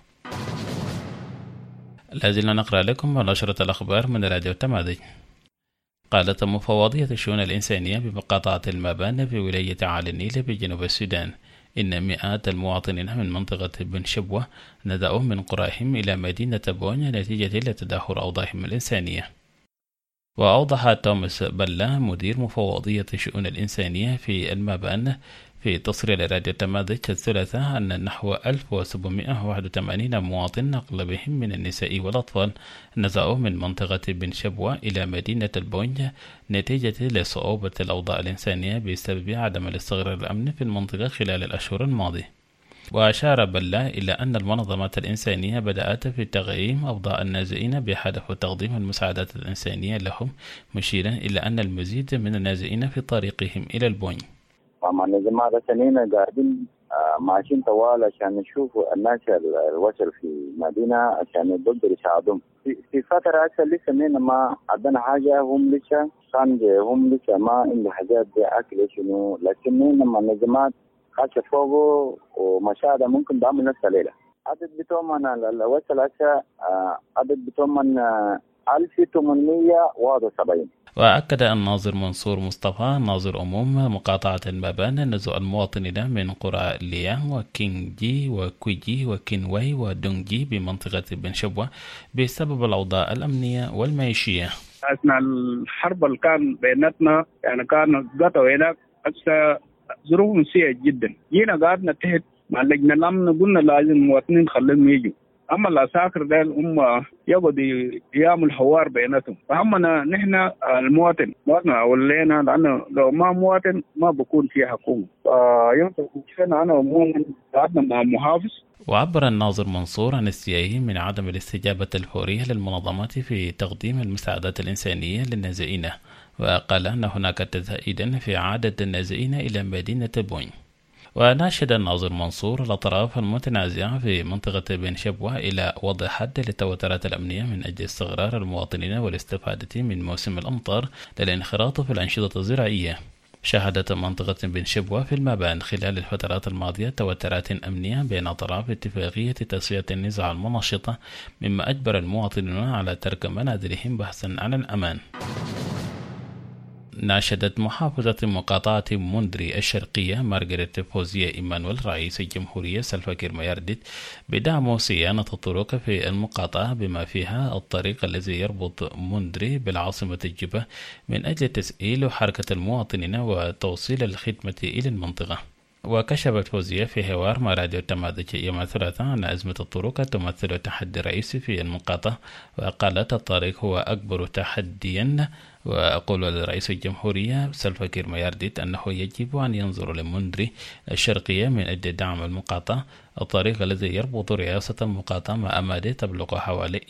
لازلنا نقرأ لكم نشرة الأخبار من راديو تماذج. قالت مفوضية الشؤون الإنسانية بمقاطعة المبانة في ولاية عالي النيل بجنوب السودان إن مئات المواطنين من منطقة بن شبوة ندأوا من قراهم إلى مدينة بونيا نتيجة لتدهور أوضاعهم الإنسانية. وأوضح توماس بلا مدير مفوضية الشؤون الإنسانية في المبانة في تصريح لراديو تماذج الثلاثاء أن نحو 1781 مواطن أغلبهم من النساء والأطفال نزعوا من منطقة بن شبوة إلى مدينة البونيا نتيجة لصعوبة الأوضاع الإنسانية بسبب عدم الاستقرار الأمني في المنطقة خلال الأشهر الماضية. وأشار بلا إلى أن المنظمات الإنسانية بدأت في تقييم أوضاع النازئين بهدف تقديم المساعدات الإنسانية لهم، مشيرا إلى أن المزيد من النازئين في طريقهم إلى البونيا. منظمات السنين قاعدين ماشيين طوال عشان نشوفوا الناس الوصل في المدينة عشان يقدروا يساعدهم. في فترة هسه لسه منا ما عندنا حاجة، هم لسه ما عنده حاجات بأكل شنو، لكن منا منظمات خاصة فوقه ومساعدة ممكن بعمل نفس الليلة. عدد بتومن الوصل هسه عدد بتومن 1871. وأكد الناظر منصور مصطفى ناظر عموم مقاطعة المبانة نزوع المواطنين من قرى ليان وكينجي وكويجي وكينوي ودونجي بمنطقة بن شبوة بسبب الأوضاع الأمنية والمعيشية. أثناء الحرب اللي كان بيناتنا يعني كان قطعوا هناك ظروف سيئة جدا. جينا قعدنا تحت مع لجنة الأمن قلنا لازم المواطنين نخليهم يجوا، أما العساكر ده هم يقعدوا يعملوا حوار بيناتهم، فهمنا نحن المواطن أولينا، لأنه لو ما مواطن ما بكون فيه حكومة. فيمكن أنا عموما قعدنا مع محافظ. وعبر الناظر منصور عن استيائه من عدم الاستجابة الفورية للمنظمات في تقديم المساعدات الإنسانية للنازئين، وقال أن هناك تزايدا في عدد النازئين إلى مدينة بونيا. وناشد الناظر منصور الأطراف المتنازعة في منطقة بن شبوة إلى وضع حد للتوترات الأمنية من أجل استقرار المواطنين والاستفادة من موسم الأمطار للانخراط في الأنشطة الزراعية. شهدت منطقة بن شبوة في المبان خلال الفترات الماضية توترات أمنية بين أطراف اتفاقية تسوية النزاع المنشطة، مما أجبر المواطنين على ترك منازلهم بحثا عن الأمان. ناشدت محافظة مقاطعة موندري الشرقية مارغريت فوزية إيمانويل رئيس الجمهورية سلفا كير مايارديت بدعم صيانة الطرق في المقاطعة بما فيها الطريق الذي يربط موندري بالعاصمة الجبة من أجل تسهيل حركة المواطنين وتوصيل الخدمة إلى المنطقة. وكشفت فوزية في حوار مع راديو تماذج يوم الثلاثاء أن أزمة الطرق تمثل تحدي رئيسي في المقاطعة، وقالت الطريق هو أكبر تحديا وأقول لرئيس الجمهورية سلفا كير ميارديت أنه يجب أن ينظر لمندري الشرقية من أجل دعم المقاطعة، الطريق الذي يربط رئاسة المقاطعة مع أمادي تبلغ حوالي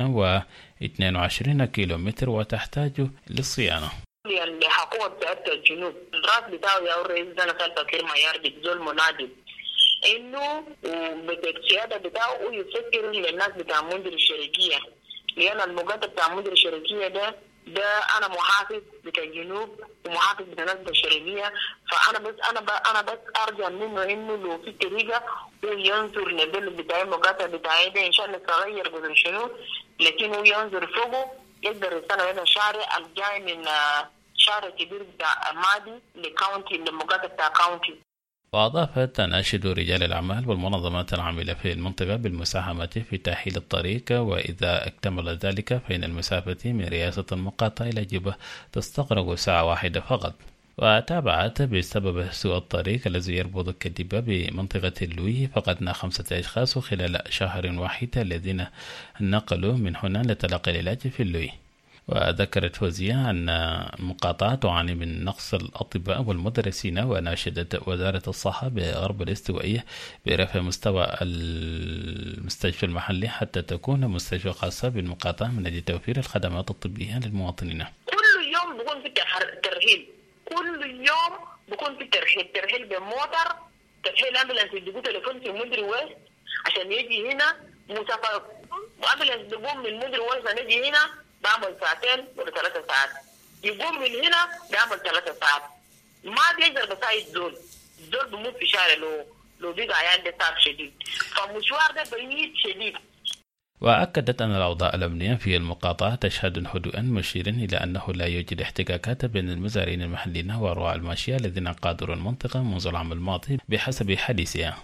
122 كيلومتر وتحتاج للصيانة. الحكومة بتاعت الجنوب الراس بتاعه يا الرئيس ده سلفا كير ميارديت زول منادي إنه بالسيادة بتاعه يفكر للناس بتاع مندري الشرقية، لأن المقاطعة بتاع مندري الشرقية ده أنا محافظ بتاع الجنوب ومحافظ بتاع الناس الشرقية، فأنا بس أرجع منه إنه لو في طريقة وينظر للبلد بتاعي المقاطعة بتاعي ده إن شاء الله تغير قدر شنو، لكن هو ينظر فوقه يقدر يستنى هذا الشارع الجاي من شارع كبير بتاع مادي لكاونتي للمقاطعة بتاع كاونتي. وأضافت تناشد رجال الأعمال والمنظمات العاملة في المنطقة بالمساهمة في تأهيل الطريق، وإذا اكتمل ذلك فإن المسافة من رئاسة المقاطعة إلى جبة تستغرق ساعة واحدة فقط. وتابعت بسبب سوء الطريق الذي يربط كديبة بمنطقة اللوي فقدنا 5 أشخاص خلال شهر واحد الذين نقلوا من هنا لتلقي العلاج في اللوي. وذكرت فوزية أن المقاطعة تعاني من نقص الأطباء والمدرسين، وناشدت وزارة الصحة بغرب الاستوائية برفع مستوى المستشفى المحلي حتى تكون مستشفى خاصة بالمقاطعة من أجل توفير الخدمات الطبية للمواطنين. كل يوم بكون في ترحيل، كل يوم بكون في ترحيل بموتر، ترحيل أمبولانس يجيبوا تليفون في مدري ويست عشان يجي هنا، مسافة أمبولانس بيقوم من مدري ويست عشان يجي هنا بعمل 2 ولا 3 ساعات، يقوم من هنا بعمل 3 ساعات، ما بيقدر بساعد زول بموت في شارع لو بيقع عيان ده صعب شديد، فالمشوار ده بعيد شديد. وأكدت أن الأوضاع الأمنية في المقاطعة تشهد هدوءا، مشيرا إلى أنه لا يوجد احتكاكات بين المزارعين المحليين ورعاة الماشية الذين قادروا المنطقة منذ العام الماضي بحسب حديثها.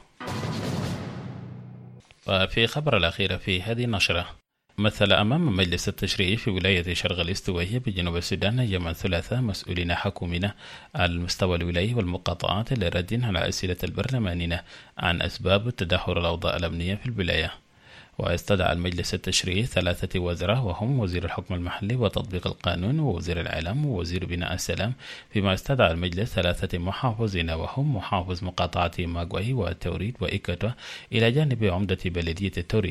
وفي خبر الأخير في هذه النشرة، مثل أمام مجلس التشريعي في ولاية شرق الاستوائية بجنوب السودان يوم الثلاثاء مسؤولين حكومين على المستوى الولايي والمقاطعات لرد على أسئلة البرلمانيين عن أسباب تدهور الأوضاع الأمنية في الولاية. واستدعى المجلس التشريعي 3 وزراء وهم وزير الحكم المحلي وتطبيق القانون ووزير الإعلام ووزير بناء السلام، فيما استدعى المجلس 3 محافظين وهم محافظ مقاطعة ماغواي والتوريد وإيكاتوا إلى جانب عمدة بلدية التوريد.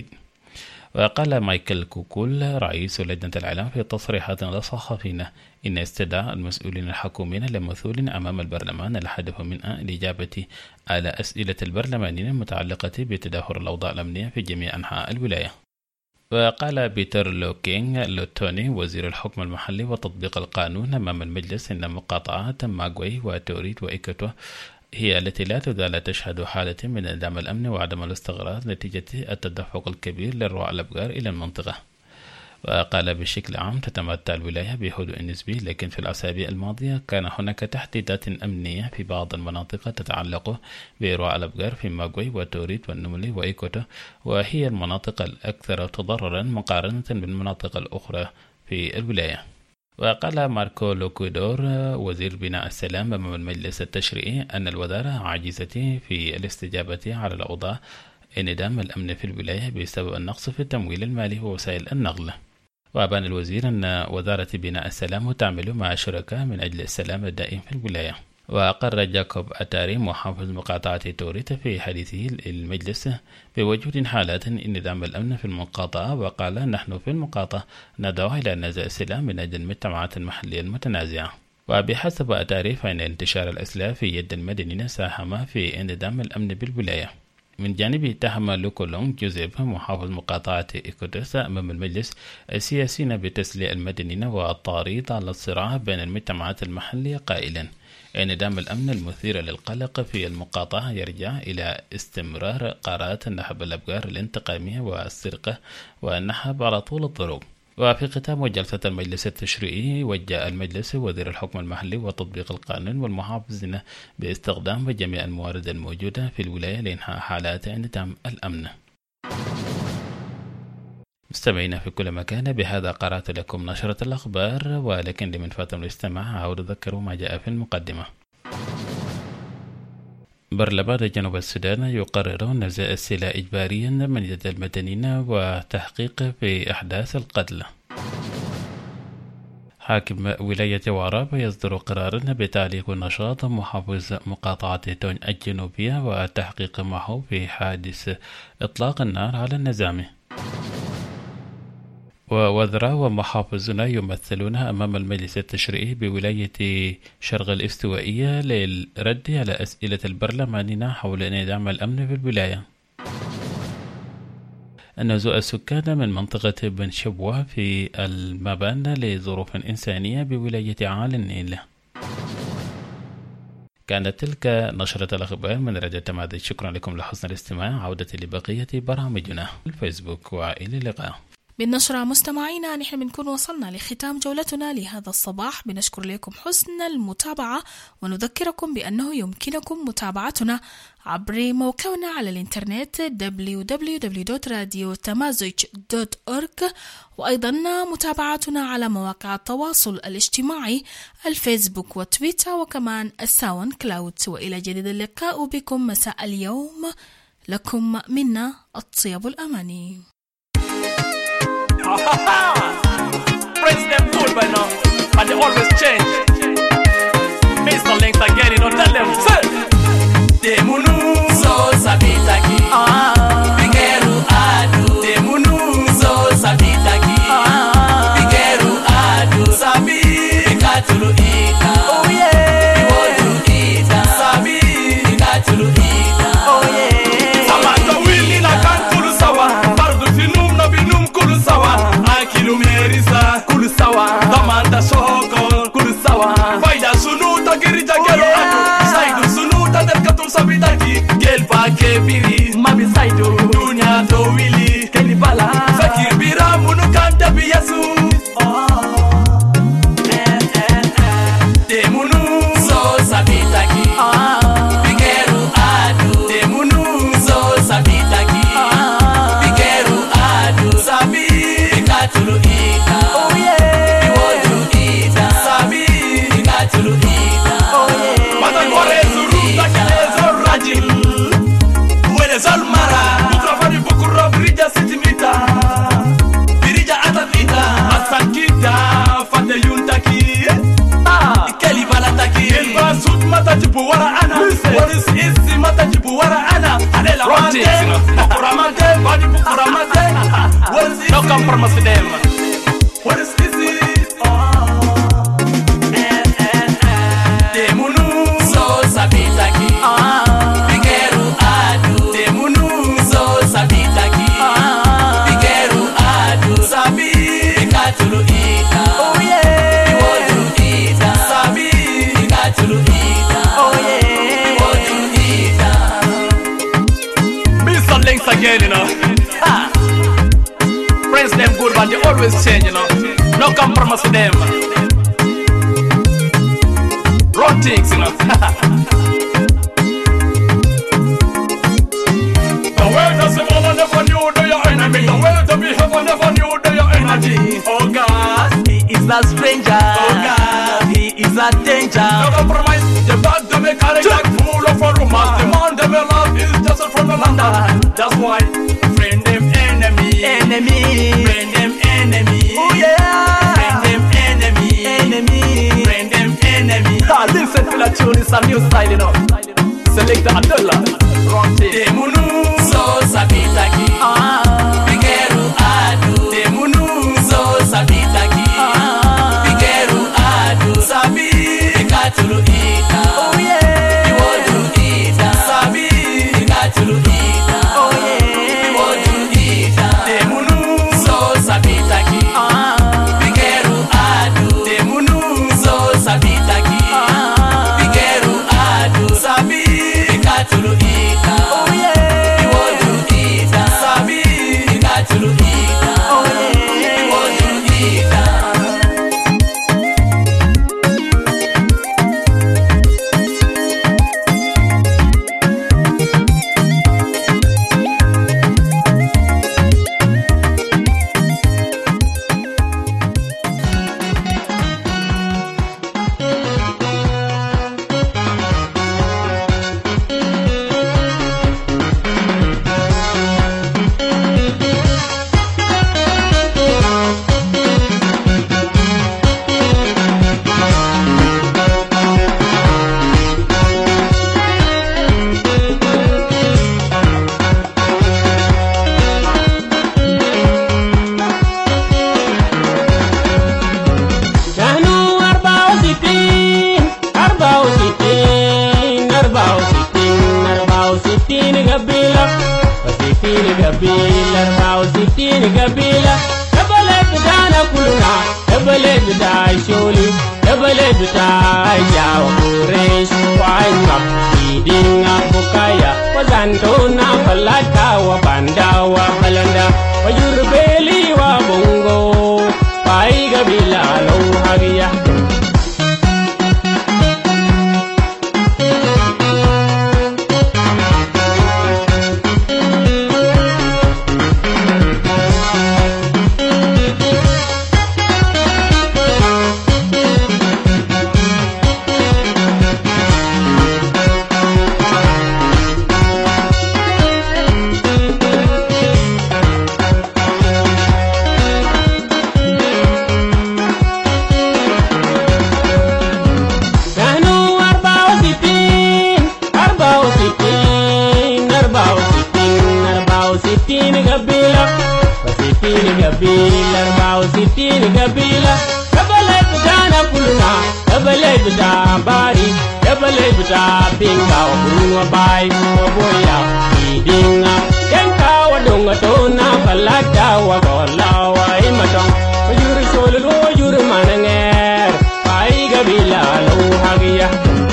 وقال مايكل كوكول رئيس لجنة الإعلام في تصريحات للصحفيين إن استدعاء المسؤولين الحكوميين لمثول أمام البرلمان الهدف منها الإجابة على أسئلة البرلمانيين المتعلقة بتدهور الأوضاع الأمنية في جميع أنحاء الولاية. وقال بيتر لوتوني وزير الحكم المحلي وتطبيق القانون أمام المجلس إن مقاطعات ماغواي وتوريد وإيكاتوا هي التي لا تزال تشهد حالة من انعدام الأمن وعدم الاستقرار نتيجة التدفق الكبير للرعاة الأبقار إلى المنطقة. وقال بشكل عام تتمتع الولاية بهدوء نسبي، لكن في الأسابيع الماضية كان هناك تحديدات أمنية في بعض المناطق تتعلق برعاة الأبقار في ماغواي وتوريد والنملي وإيكوتا، وهي المناطق الأكثر تضررا مقارنة بالمناطق الأخرى في الولاية. وقال ماركو لوكودور وزير بناء السلام أمام المجلس التشريعي أن الوزارة عاجزة في الاستجابة على الأوضاع انعدام الأمن في الولاية بسبب النقص في التمويل المالي ووسائل النقل. وأبان الوزير أن وزارة بناء السلام تعمل مع شركاء من أجل السلام الدائم في الولاية. وأقر جاكوب أتاري محافظ مقاطعة توريت في حديثه للمجلس بوجود حالات انعدام الأمن في المقاطعة، وقال نحن في المقاطعة ندعو إلى نزع السلام من أجل المجتمعات المحلية المتنازعة. وبحسب أتاري فإن انتشار الأسلحة في يد المدنيين ساهم في انعدام الأمن بالولاية. من جانبه اتهم لوكولونغ جوزيف محافظ مقاطعة إيكوتوسا أمام المجلس السياسيين بتسلية المدنيين والتعريض على الصراع بين المجتمعات المحلية، قائلا انعدام الأمن المثير للقلق في المقاطعة يرجع إلى استمرار قرارات نهب الأبقار الانتقامية والسرقة والنهب على طول الطرق. وفي ختام جلسة المجلس التشريعي وجه المجلس وزير الحكم المحلي وتطبيق القانون والمحافظين باستخدام جميع الموارد الموجودة في الولاية لإنهاء حالات انعدام الأمن. مستمعينا في كل مكان، بهذا قرأت لكم نشرة الأخبار، ولكن لمن فاتم الاستماع أعود أذكروا ما جاء في المقدمة. برلمان جنوب السودان يقرر نزاع السلاح إجباريا من يد المدنيين وتحقيق في أحداث القتل. حاكم ولاية ورابة يصدر قرارا بتعليق نشاط محافظ مقاطعة تون الجنوبية والتحقيق معه في حادث إطلاق النار على النزامة. ووزراء ومحافظون يمثلون أمام المجلس التشريعي بولاية شرق الاستوائية للرد على أسئلة البرلمانيين حول انعدام الأمن في الولاية. نزوء السكان من منطقة بن شبوة في المبانة لظروف إنسانية بولاية عال النيل. كانت تلك نشرة الأخبار من راديو تماذج. شكرا لكم لحسن الاستماع. عودة لبقية برامجنا الفيسبوك، وإلى اللقاء. بالنشرة مستمعينا نحن بنكون وصلنا لختام جولتنا لهذا الصباح. بنشكر لكم حسن المتابعة ونذكركم بأنه يمكنكم متابعتنا عبر موقعنا على الإنترنت www.radiotamazig.org، وأيضا متابعتنا على مواقع التواصل الاجتماعي الفيسبوك وتويتر وكمان الساوند كلاود. وإلى جديد اللقاء بكم مساء اليوم، لكم منا الطيب الأماني. Friends them good by now, but they always change. Mr. Links again, you know, tell them, say Demunu so sabitaki, Bigeru adu. Demunu so sabitaki, Bigeru adu. Sabi Bikatulu ita, oh yeah, Biwodu ita. Sabi Bikatulu ita, oh yeah. Samantha Willy na kantulu sawa, Bardu finum na binum kulu sawa. Merisa kulu sawa, Tamanda Soko kulu sawa. Faida sunuta girija gelo adu, Saidu sunuta derkatul sabitaki. Gelba kebiri mabi saidu, dunya to wili kenibala. Fakir biramu nukanta biyasu. Demunu so sabitaki, Bigeru adu. Demunu so sabitaki, Bigeru adu. Sabi Bikatulu ita, oh yeah. Biwodu ita, sabi Bikatulu ita, oh yeah. Matan kore zuru takile zor rajil, wele zol mara. Mutrafani bukura birija sitimita, birija atatita, asankita fate yuntaki, ikeli balataki. Elba sud matajibu wara ana, waris isi matajibu wara ana. Adela mante, bukura mante, badi bukura mante. No compromise with them. What is this? Demunu so sabitaki, Bigeru adu. Demunu so sabitaki, Bigeru adu. Sabi Bikatulu ita, oh yeah. Biwodu ita, sabi Bikatulu ita, oh yeah. Biwodu ita. Mr. Links again, you know. Friends them good, but they always change, you know. No compromise with them. Wrong things, you know. The world does the world never knew they are enemy. The world to be heaven never knew they are energy. Oh God, he is a stranger. Oh God, he is a danger. No compromise. The bad them a carry like full of a rumors. The man them a love is just from the London. That's why friend them enemy. Friend them enemy. Oh yeah. Friend them enemy. Friend them enemy. Listen to the tune, it's a new style, you know. Select the Abdullah. Demunu so sabitaki, Bigeru adu. Demunu so sabitaki, Bigeru adu. Sabi Bikatulu ita, oh yeah. Biwodu ita, sabi Bikatulu ita, oh yeah. Biwodu ita. Demunu so sabitaki, Bigeru adu. Demunu so sabitaki, Bigeru adu. Sabi Bikatulu ita, oh yeah. ستين قبيلة 64 قبيلة البلد بتاعنا كلنا البلد بتاع شولي البلد بتاع جاو قريش وعينك إيدينا بكايا وزانتونا فلاتا وباندا وبلندا ويربيلي وبونغو باي قبيلة لو هاقيا قبيلة 64 قبيلة البلد بتاعنا كلنا البلد بتاع باري البلد بتاع بينكا وبرون وباي وبويا إيدينا كنكا ودونغ تونا فلاتا وغولا وإيمتون وجور سولو وجور مانغير باي قبيلة لو هاقيا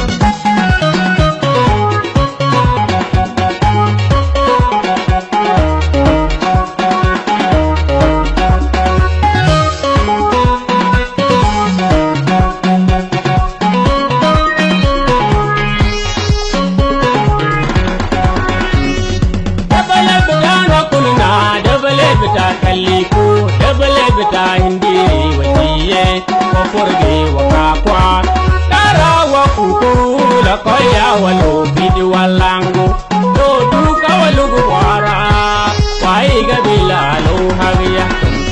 koya walu bidi walangu do duka walu wara wai gabila lo hagiya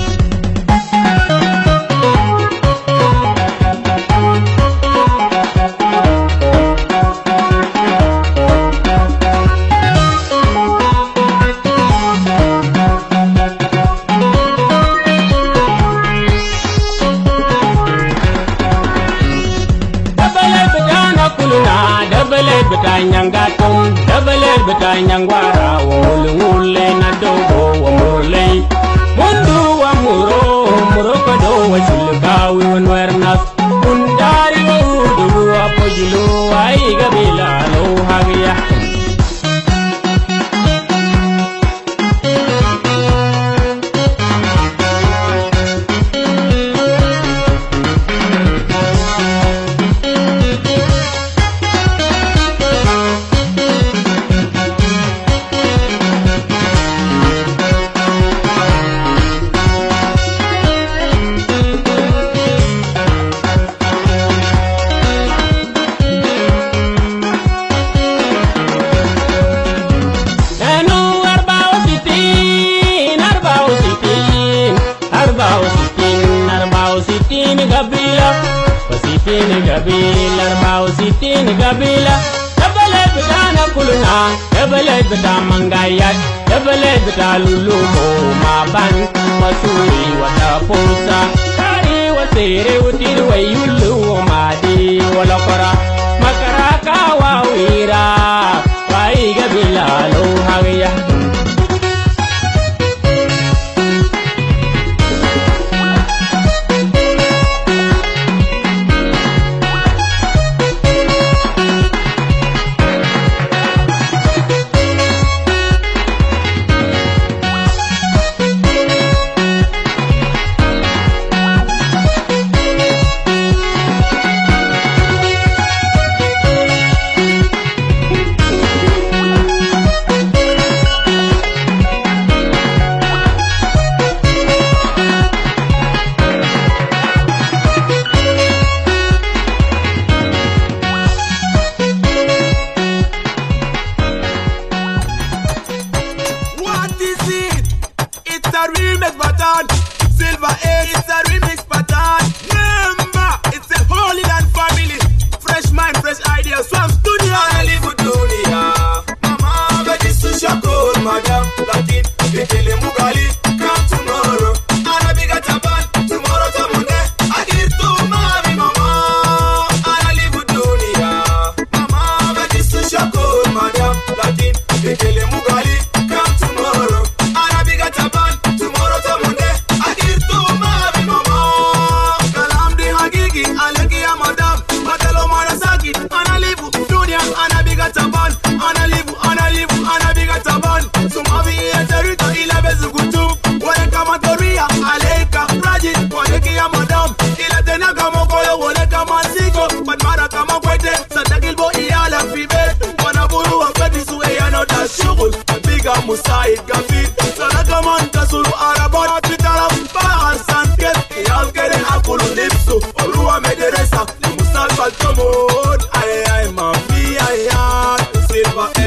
Nyangatum dabale betanyangwara wulule na dogo wamurle mundu wamuro muroko do wachulbawi wanwernas undari wudu apojulu ai gabila lo hagiya قبيلة 64 قبيلة البلد بتاعنا كلنا البلد بتاع منغايات البلد بتاع لولومو ما بان وسوري وتابوسا كاري وسيري وتير ويولو ومادي ولقرا مكراكا وويرا واي قبيلة لو هاوية Come tomorrow.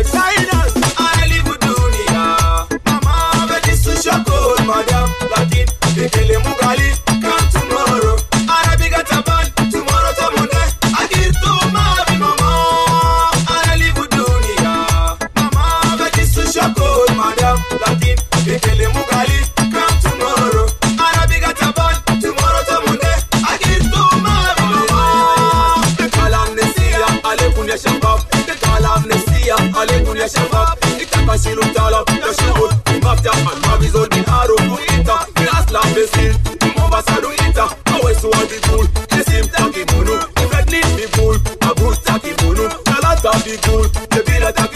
designers. I live with dunia. Mama, but this is your code, madam. Latin, Bekele Mugali, come tomorrow. Arabic at a band, tomorrow to Monday. I give to my mama. I live with dunia. Mama, but this is your code, madam. Latin, Bekele Mugali, come tomorrow. Arabic at a band, tomorrow to Monday. I give to my mama. The calamnesia, Alepunia Shabab. The calamnesia, Alepunia Shabab. Itakashilu Tala, Yashibut, Mafta, and Mabizol bin Aro, Ita, the Aslam Besin, Mombasa do Ita, always so the cool, the same Taki Munu, the Fed need be cool, Abu Taki Munu, the Lata be cool, the Bila Taki.